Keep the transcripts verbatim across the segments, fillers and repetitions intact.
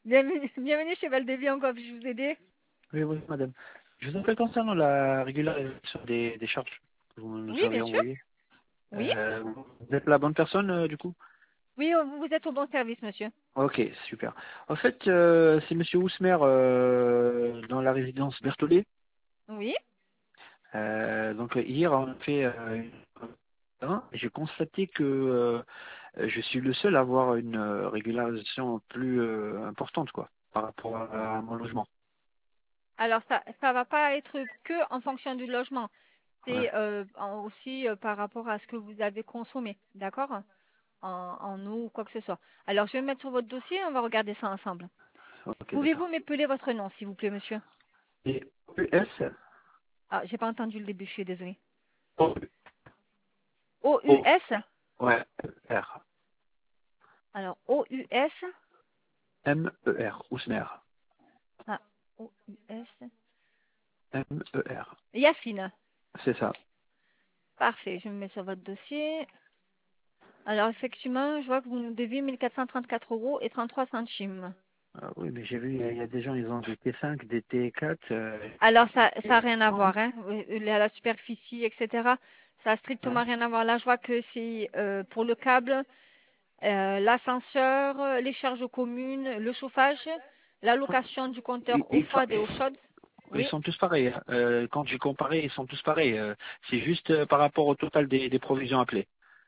Bienvenue, bienvenue chez Valdevi, encore puis-je vous aider? Oui, oui, madame. Je vous appelle concernant la régularisation des, des charges que vous nous Oui, avez bien sûr. envoyées. Oui. Euh, vous êtes la bonne personne, euh, du coup? Oui, euh, vous êtes au bon service, monsieur. Ok, super. En fait, euh, c'est Monsieur Ousmer euh, dans la résidence Berthollet. Oui. Euh, donc hier, on a fait euh, une- hein, j'ai constaté que euh, je suis le seul à avoir une euh, régularisation plus euh, importante, quoi, par rapport à, à mon logement. Alors, ça ça va pas être que en fonction du logement. Ouais. C'est euh, en- aussi euh, par rapport à ce que vous avez consommé, d'accord? En, en eau ou quoi que ce soit. Alors, je vais me mettre sur votre dossier et on va regarder ça ensemble. Ok, Pouvez-vous d'accord. m'épeler votre nom, s'il vous plaît, monsieur? Et U S, Ah, j'ai pas entendu le début, je suis désolée. O, O, O U S? ouais, R. Alors, O U S? M E R, Ousmer. Ah, O U S. M E R. Yacine. C'est ça. Parfait, je me mets sur votre dossier. Alors, effectivement, je vois que vous nous devez mille quatre cent trente-quatre euros et trente-trois centimes. Ah oui, mais j'ai vu, il y, a il y a des gens, ils ont des T cinq, des T quatre. Euh, Alors, ça ça n'a et- rien à non, voir, hein. Euh, La, la superficie, et cetera. Ça n'a ouais. strictement rien à voir. Là, je vois que c'est euh, pour le câble, euh, l'ascenseur, euh, les charges communes, le chauffage, l'allocation du Ils, compteur eau ils sont, froide et eau chaude. ils Oui. sont tous pareils, hein. Euh, quand j'ai comparé, ils sont tous pareils. Euh, c'est juste euh, par rapport au total des, des provisions appelées.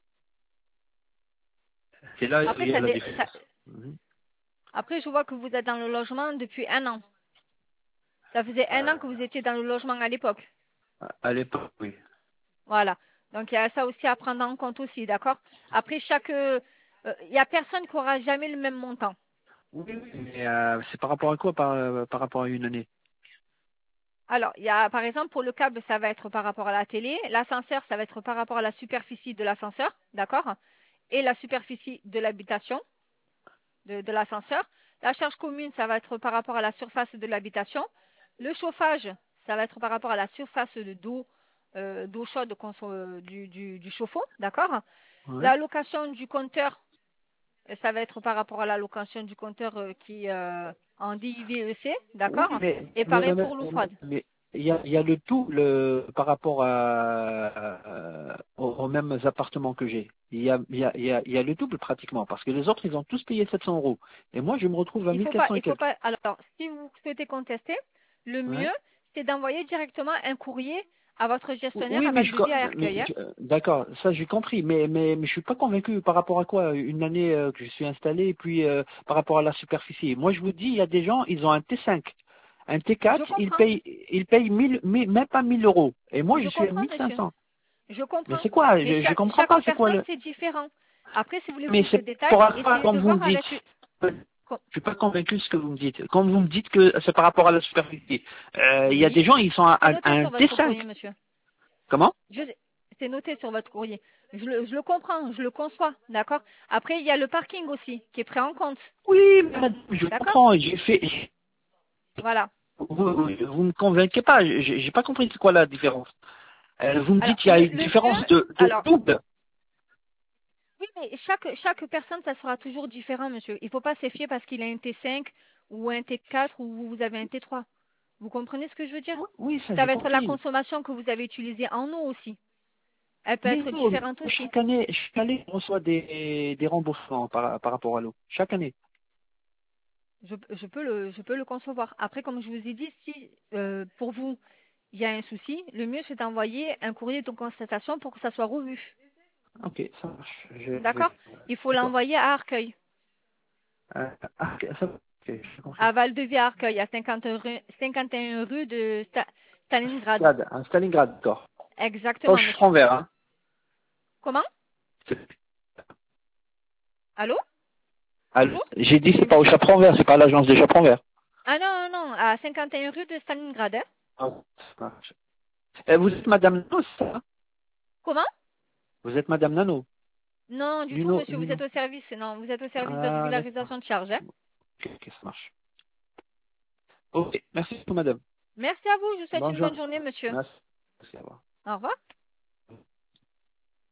C'est là où Après, il y a ça, la dé- ça- différence. Mhm. après, je vois que vous êtes dans le logement depuis un an. Ça faisait un an Euh, que vous étiez dans le logement à l'époque. à l'époque, oui. Voilà. Donc il y a ça aussi à prendre en compte aussi, d'accord? Après chaque, euh, euh, il y a personne qui aura jamais le même montant. Oui, oui. Mais euh, c'est par rapport à quoi par, euh, par rapport à une année? Alors il y a par exemple pour le câble ça va être par rapport à la télé, l'ascenseur ça va être par rapport à la superficie de l'ascenseur, d'accord? Et la superficie de l'habitation de, de l'ascenseur. La charge commune ça va être par rapport à la surface de l'habitation. Le chauffage ça va être par rapport à la surface de d'eau euh, d'eau chaude conso- du, du, du chauffe-eau, d'accord? Ouais. La location du compteur ça va être par rapport à l'allocation du compteur euh, qui euh, en D I V E C, Oui, d'accord? mais Et mais pareil mais pour l'eau mais- froide. mais il y a, il y a le tout le par rapport à, à- aux, aux mêmes appartements que j'ai. Il y a il y a il y a il y a le double pratiquement parce que les autres ils ont tous payé sept cents euros et moi je me retrouve à Il faut pas, mille quatre cents et il faut quelques. pas. Alors, si vous souhaitez contester, le Ouais. mieux, c'est d'envoyer directement un courrier à votre gestionnaire Oui, à mais je co- Valdevis à mais Arcueil. Hein. je- euh, d'accord, ça j'ai compris, mais mais mais je suis pas convaincu par rapport à quoi une année euh, que je suis installé et puis euh, par rapport à la superficie. Moi je vous dis il y a des gens ils ont un T cinq, un T Je quatre, ils comprends, payent ils payent mille, mille- même pas mille euros et moi je je suis à comprends, monsieur. mille cinq cents. Je Mais comprends. c'est quoi? Mais Je, je chaque, comprends chaque pas, c'est quoi personne, le. c'est différent. Après, si vous voulez Mais plus de c'est détails, pour rapport, essayez comme de vous me voir dites. avec. Je suis pas convaincu de ce que vous me dites. Quand vous me dites que c'est par rapport à la superficie, euh, il y a Oui, des gens, ils sont à, c'est à- à noté un sur votre T cinq. courrier, monsieur. Comment? Je, c'est noté sur votre courrier. Je le, je le comprends, je le conçois, d'accord? Après, il y a le parking aussi, qui est pris en compte, Oui, madame, je d'accord? comprends. J'ai fait. Voilà. Vous, vous, vous me convainquez pas. J'ai j'ai pas compris c'est quoi la différence. Euh, vous me Alors, dites qu'il y a le, une le mieux, différence de, de alors, double. oui, mais chaque, chaque personne, ça sera toujours différent, monsieur. Il ne faut pas se fier parce qu'il a un T cinq ou un T quatre ou vous avez un T trois. Vous comprenez ce que je veux dire? Oui, oui, ça Ça j'ai va être la compris. consommation que vous avez utilisée en eau aussi. Elle peut Mais être non, différente aussi. chaque année, chaque année, on reçoit des, des remboursements par, par rapport à l'eau. Chaque année. Je, je peux le, je peux le concevoir. Après, comme je vous ai dit, si euh, pour vous, il y a un souci, le mieux c'est d'envoyer un courrier de constatation pour que ça soit revu. Ok, ça marche. Je, je vais. D'accord? Il faut D'accord. l'envoyer à Arcueil, Euh, ah, ok, ça va. Ok, j'ai compris. à Val-de-Vie à Arcueil, à cinquante rue- cinquante et un rue de Sta- Stalingrad. Stade, un Stalingrad, d'accord. Exactement, Poche monsieur. franc vert, hein. Comment? Allô? Allô. J'ai dit c'est pas au chaperon vert, c'est pas à l'agence des chaperons verts. Ah non, non, non, à cinquante et un rue de Stalingrad. Hein? Ah, ça marche. Eh, vous êtes Madame Nano, c'est ça? Comment? Vous êtes Madame Nano. Non, du tout, Nuno, monsieur, vous êtes Nuno. au service. Non, vous êtes au service de Ah, d'accord. régularisation de charges. Hein? Ok, ok, ça marche. Ok, merci beaucoup, madame. Merci à vous, je vous souhaite une Bonjour. bonne journée, monsieur. Merci. Merci, au revoir. Au revoir.